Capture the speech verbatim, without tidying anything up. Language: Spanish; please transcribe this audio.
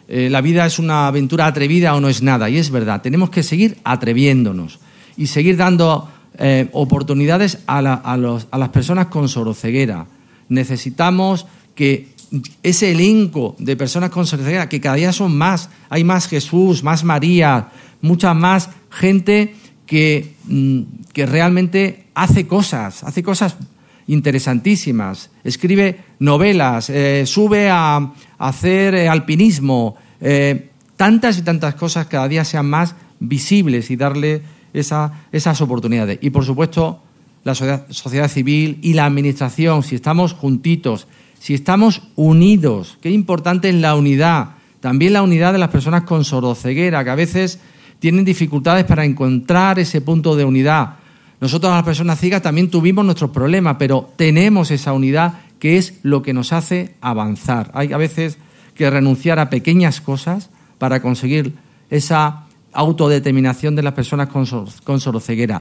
eh, la vida es una aventura atrevida o no es nada, y es verdad, tenemos que seguir atreviéndonos y seguir dando eh, oportunidades a, la, a, los, a las personas con sordocieguera. Necesitamos que ese elenco de personas con sordocieguera, que cada día son más, hay más Jesús, más María, mucha más gente que, que realmente hace cosas, hace cosas interesantísimas, escribe novelas, eh, sube a, a hacer eh, alpinismo, eh, tantas y tantas cosas cada día sean más visibles y darle esa, esas oportunidades. Y, por supuesto, la sociedad, sociedad civil y la administración, si estamos juntitos, si estamos unidos, qué importante es la unidad, también la unidad de las personas con sordoceguera, que a veces tienen dificultades para encontrar ese punto de unidad. Nosotros, las personas ciegas, también tuvimos nuestros problemas, pero tenemos esa unidad que es lo que nos hace avanzar. Hay a veces que renunciar a pequeñas cosas para conseguir esa autodeterminación de las personas con, con sordoceguera.